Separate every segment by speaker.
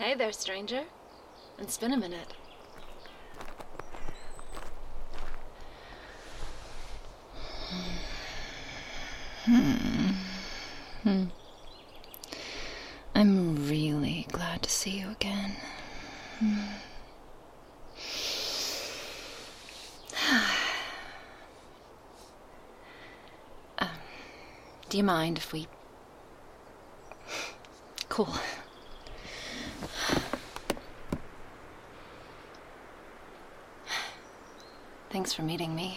Speaker 1: Hey there, stranger. It's been a minute.
Speaker 2: I'm really glad to see you again. Do you mind if we... Cool. Thanks for meeting me.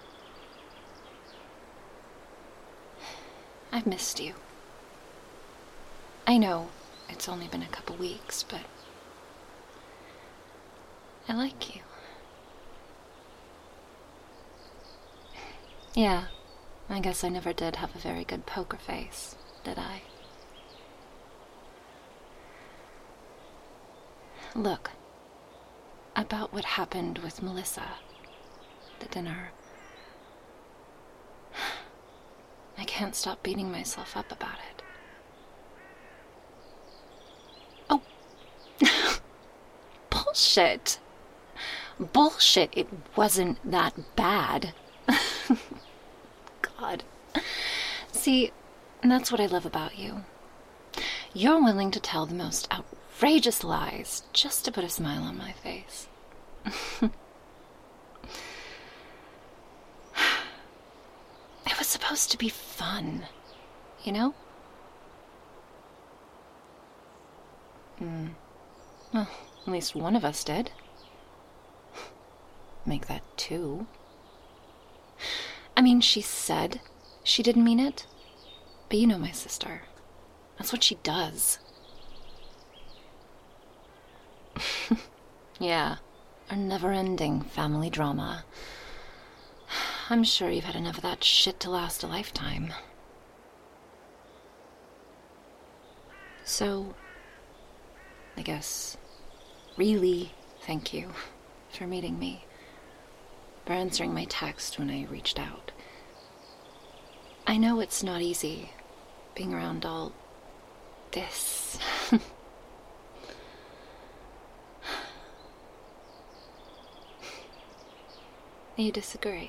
Speaker 2: I've missed you. I know it's only been a couple weeks, but I like you. Yeah, I guess I never did have a very good poker face, did I? Look, about what happened with Melissa, the dinner. I can't stop beating myself up about it. Oh. Bullshit. Bullshit. It wasn't that bad. God. See, that's what I love about you. You're willing to tell the most outrageous lies just to put a smile on my face. It was supposed to be fun, you know? Well, at least one of us did. Make that two. I mean, she said she didn't mean it, but you know my sister. That's what she does. Yeah, our never-ending family drama. I'm sure you've had enough of that shit to last a lifetime. So, I guess, really thank you for meeting me, for answering my text when I reached out. I know it's not easy being around all this. You disagree?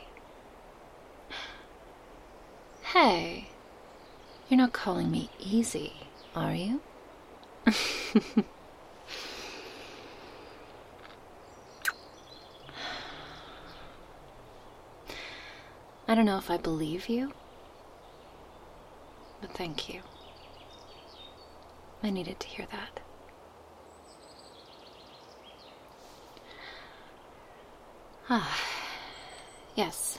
Speaker 2: Hey, you're not calling me easy, are you? I don't know if I believe you, but thank you. I needed to hear that. Yes.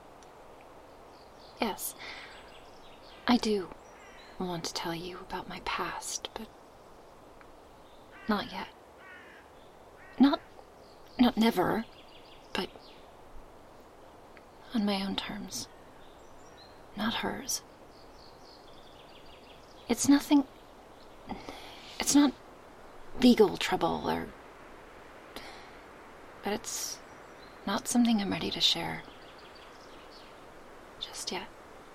Speaker 2: Yes. I do want to tell you about my past, but not yet. Not never, but on my own terms. Not hers. It's nothing... It's not legal trouble but it's not something I'm ready to share just yet.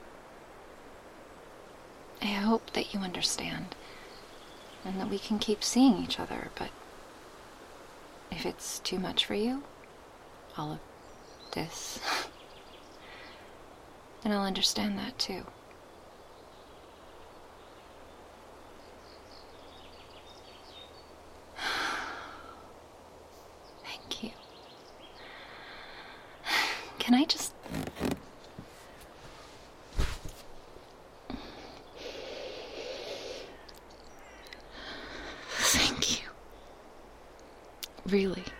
Speaker 2: I hope that you understand and that we can keep seeing each other, but if it's too much for you, all of this, then I'll understand that too. Thank you. Can I just... Thank you. Really.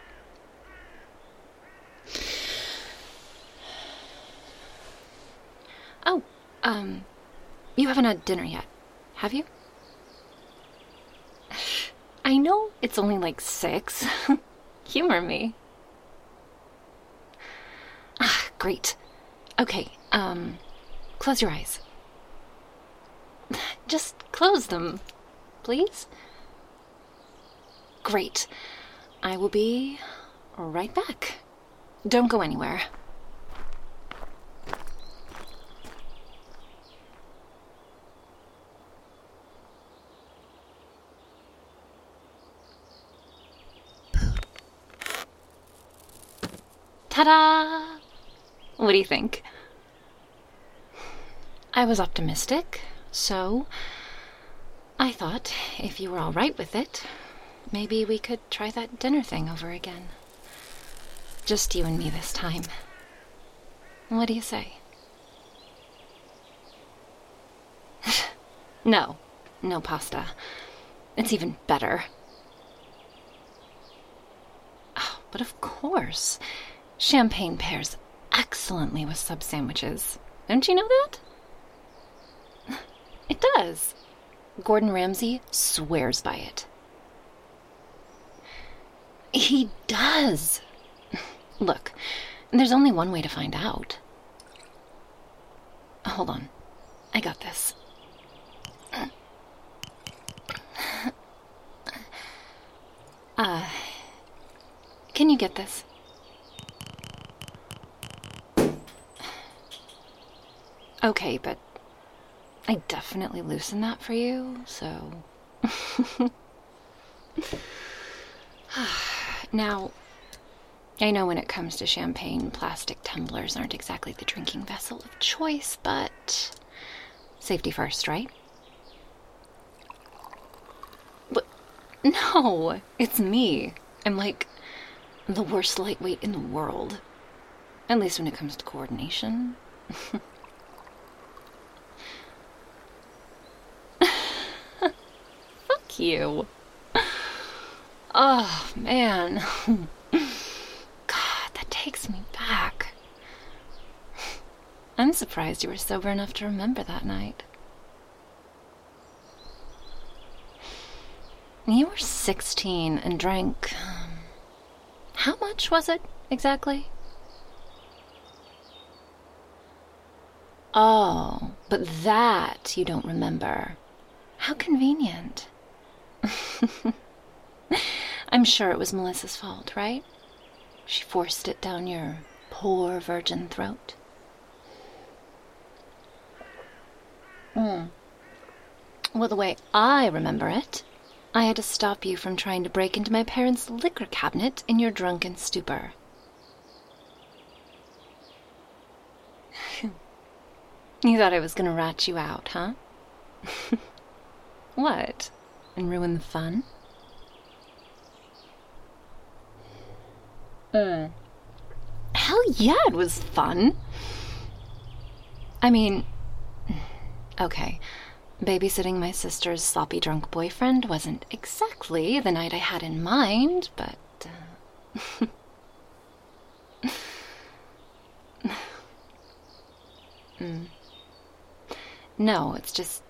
Speaker 2: Oh, you haven't had dinner yet, have you? I know it's only like 6. Humor me. Ah, great. Okay, close your eyes. Just close them, please. Great. I will be right back. Don't go anywhere. Ta-da! What do you think? I was optimistic, so I thought if you were all right with it, maybe we could try that dinner thing over again. Just you and me this time. What do you say? No pasta. It's even better. Oh, but of course, champagne pairs excellently with sub sandwiches. Don't you know that? It does. Gordon Ramsay swears by it. He does. Look, there's only one way to find out. Hold on. I got this. Can you get this? Okay, but I definitely loosened that for you, so... Now, I know when it comes to champagne, plastic tumblers aren't exactly the drinking vessel of choice, but safety first, right? But no, it's me. I'm like the worst lightweight in the world. At least when it comes to coordination. Fuck you. Oh, man. God, that takes me back. I'm surprised you were sober enough to remember that night. You were 16 and drank... how much was it, exactly? Oh, but that you don't remember. How convenient. I'm sure it was Melissa's fault, right? She forced it down your poor virgin throat. Well, the way I remember it, I had to stop you from trying to break into my parents' liquor cabinet in your drunken stupor. You thought I was gonna rat you out, huh? What? And ruin the fun? Hell yeah, it was fun. I mean, okay, babysitting my sister's sloppy drunk boyfriend wasn't exactly the night I had in mind, but... No, it's just...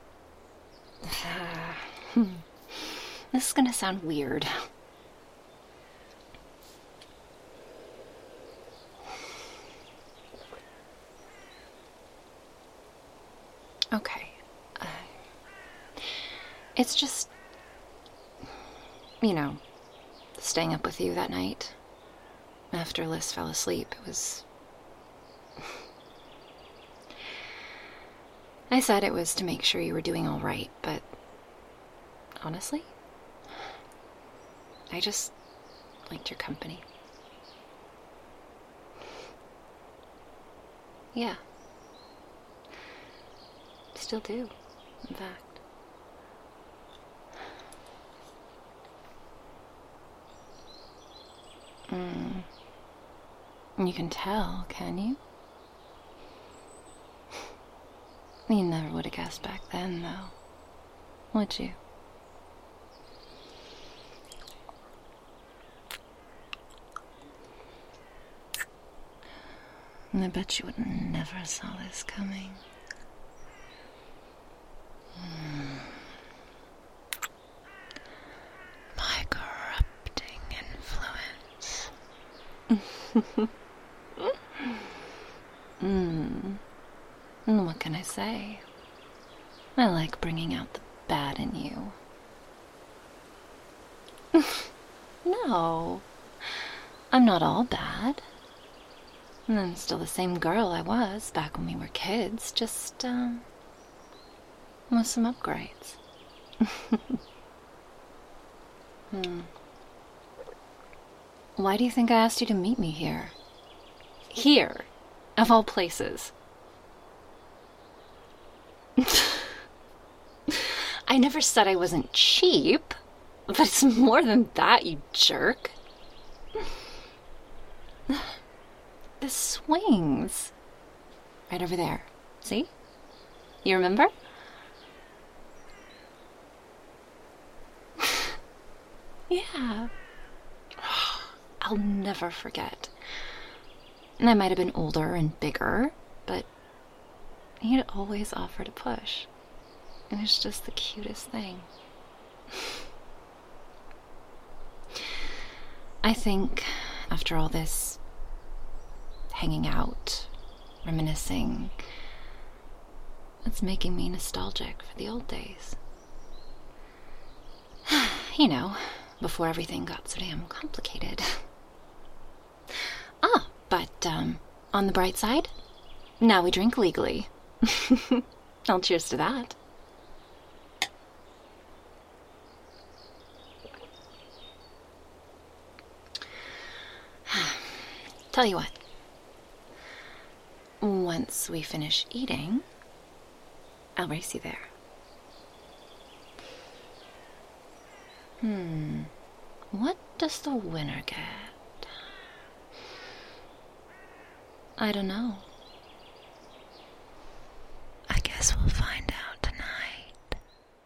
Speaker 2: This is gonna sound weird. Okay. It's just... you know, staying up with you that night. After Liz fell asleep, it was... I said it was to make sure you were doing all right, but... honestly, I just liked your company. Yeah. Still do, in fact. You can tell, can you? You never would have guessed back then, though, would you? I bet you would never saw this coming. My corrupting influence. What can I say? I like bringing out the bad in you. No, I'm not all bad. I'm still the same girl I was back when we were kids, just, with some upgrades. Why do you think I asked you to meet me here? Here, of all places. I never said I wasn't cheap, but it's more than that, you jerk. The swings. Right over there. See? You remember? Yeah. I'll never forget. And I might have been older and bigger, but he'd always offer to push. And it's just the cutest thing. I think after all this hanging out, reminiscing, it's making me nostalgic for the old days. You know, before everything got so damn complicated. But on the bright side, now we drink legally. I'll cheers to that. Tell you what. Once we finish eating, I'll race you there. What does the winner get? I don't know. I guess we'll find out tonight.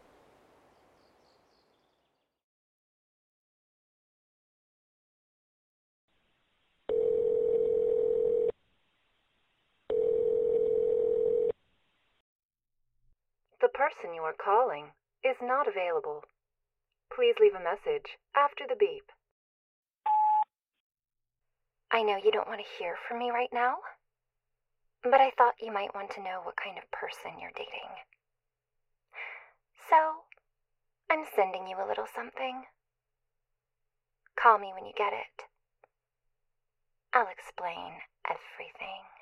Speaker 3: The person you are calling is not available. Please leave a message after the beep. I know you don't want to hear from me right now, but I thought you might want to know what kind of person you're dating. So, I'm sending you a little something. Call me when you get it. I'll explain everything.